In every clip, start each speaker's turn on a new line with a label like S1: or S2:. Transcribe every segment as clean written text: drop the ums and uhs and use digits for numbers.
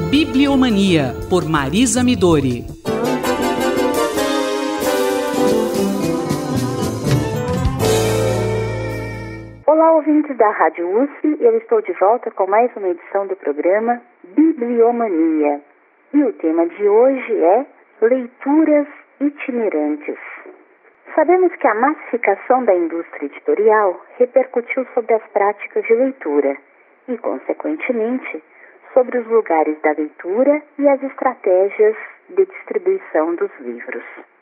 S1: Bibliomania, por Marisa Midori.
S2: Olá, ouvintes da Rádio USP, eu estou de volta com mais uma edição do programa Bibliomania. E o tema de hoje é leituras itinerantes. Sabemos que a massificação da indústria editorial repercutiu sobre as práticas de leitura e, consequentemente, sobre os lugares da leitura e as estratégias de distribuição dos livros.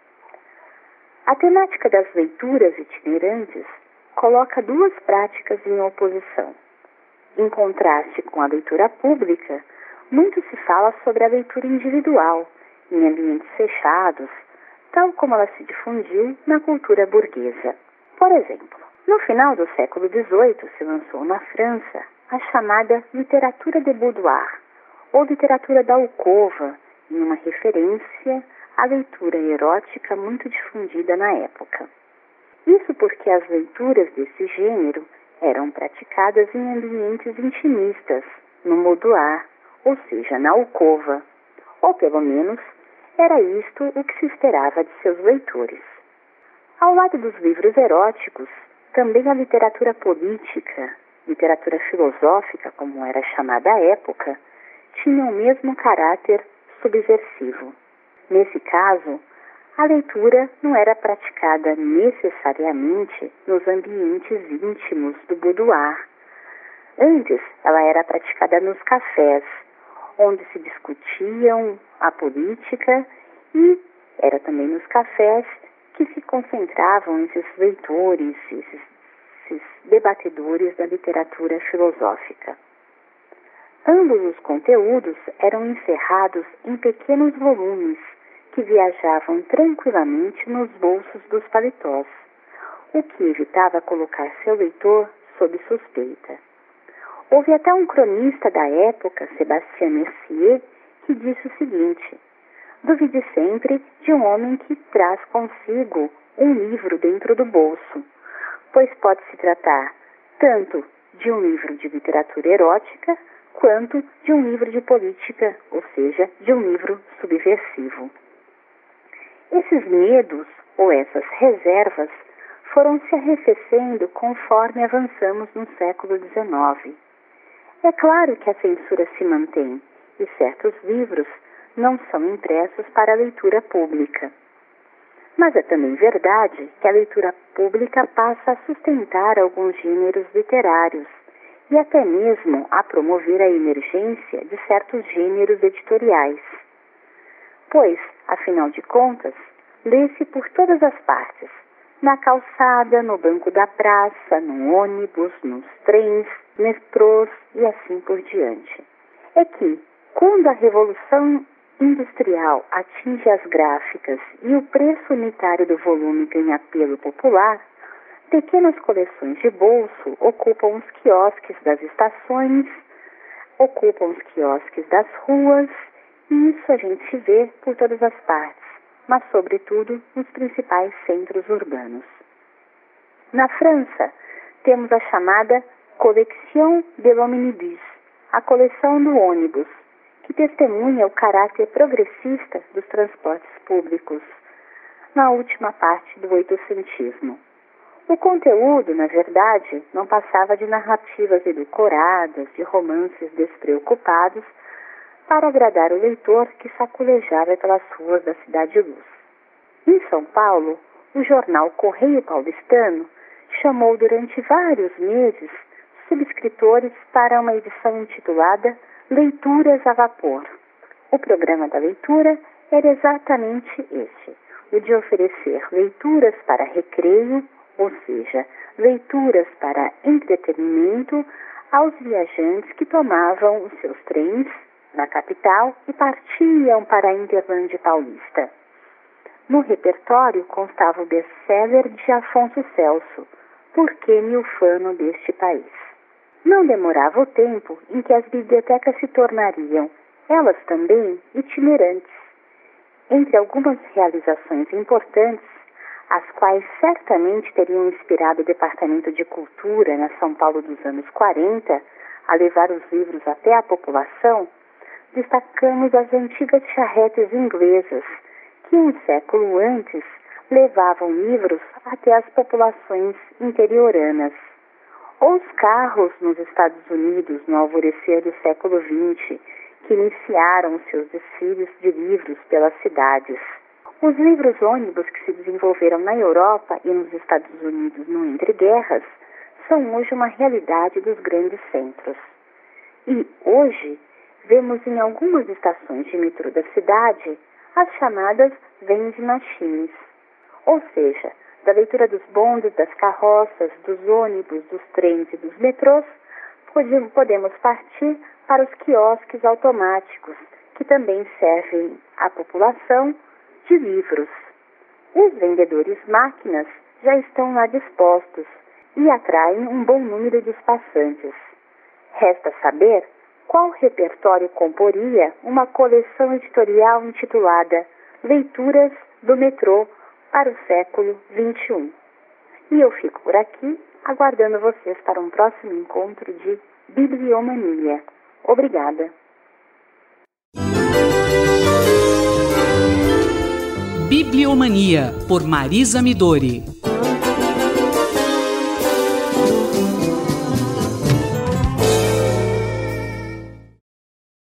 S2: A temática das leituras itinerantes coloca duas práticas em oposição. Em contraste com a leitura pública, muito se fala sobre a leitura individual, em ambientes fechados, tal como ela se difundiu na cultura burguesa. Por exemplo, no final do século XVIII se lançou na França a chamada literatura de boudoir, ou literatura da alcova, em uma referência à leitura erótica muito difundida na época. Isso porque as leituras desse gênero eram praticadas em ambientes intimistas, no boudoir, ou seja, na alcova, ou pelo menos era isto o que se esperava de seus leitores. Ao lado dos livros eróticos, também a literatura política, literatura filosófica, como era chamada à época, tinha o mesmo caráter subversivo. Nesse caso, a leitura não era praticada necessariamente nos ambientes íntimos do boudoir. Antes, ela era praticada nos cafés, onde se discutiam a política, e era também nos cafés que se concentravam esses leitores, esses debatedores da literatura filosófica. Ambos os conteúdos eram encerrados em pequenos volumes que viajavam tranquilamente nos bolsos dos paletós, o que evitava colocar seu leitor sob suspeita. Houve até um cronista da época, Sébastien Mercier, que disse o seguinte: duvide sempre de um homem que traz consigo um livro dentro do bolso, pois pode se tratar tanto de um livro de literatura erótica quanto de um livro de política, ou seja, de um livro subversivo. Esses medos ou essas reservas foram se arrefecendo conforme avançamos no século XIX. É claro que a censura se mantém e certos livros não são impressos para a leitura pública. Mas é também verdade que a leitura pública passa a sustentar alguns gêneros literários e até mesmo a promover a emergência de certos gêneros editoriais. Pois, afinal de contas, lê-se por todas as partes, na calçada, no banco da praça, no ônibus, nos trens, metrôs e assim por diante. É que, quando a Revolução Industrial atinge as gráficas e o preço unitário do volume ganha apelo popular, pequenas coleções de bolso ocupam os quiosques das estações, ocupam os quiosques das ruas, e isso a gente vê por todas as partes, mas sobretudo nos principais centros urbanos. Na França, temos a chamada Collection de l'Omnibus, a coleção do ônibus, que testemunha o caráter progressista dos transportes públicos na última parte do oitocentismo. O conteúdo, na verdade, não passava de narrativas edulcoradas, de romances despreocupados, para agradar o leitor que sacolejava pelas ruas da Cidade Luz. Em São Paulo, o jornal Correio Paulistano chamou durante vários meses subscritores para uma edição intitulada Leituras a Vapor. O programa da leitura era exatamente esse, o de oferecer leituras para recreio, ou seja, leituras para entretenimento aos viajantes que tomavam os seus trens na capital e partiam para a Interlândia Paulista. No repertório constava o best-seller de Afonso Celso, Por que me ufano deste país? Não demorava o tempo em que as bibliotecas se tornariam, elas também, itinerantes. Entre algumas realizações importantes, as quais certamente teriam inspirado o Departamento de Cultura na São Paulo dos anos 40 a levar os livros até a população, destacamos as antigas charretes inglesas, que um século antes levavam livros até as populações interioranas. Ou os carros nos Estados Unidos no alvorecer do século XX, que iniciaram seus desfiles de livros pelas cidades. Os livros-ônibus que se desenvolveram na Europa e nos Estados Unidos no entreguerras são hoje uma realidade dos grandes centros. E hoje vemos em algumas estações de metrô da cidade as chamadas vending machines, ou seja, da leitura dos bondes, das carroças, dos ônibus, dos trens e dos metrôs, podemos partir para os quiosques automáticos, que também servem à população de livros. Os vendedores máquinas já estão lá dispostos e atraem um bom número de passantes. Resta saber qual repertório comporia uma coleção editorial intitulada Leituras do Metrô para o século XXI. E eu fico por aqui, aguardando vocês para um próximo encontro de Bibliomania. Obrigada.
S1: Bibliomania, por Marisa Midori.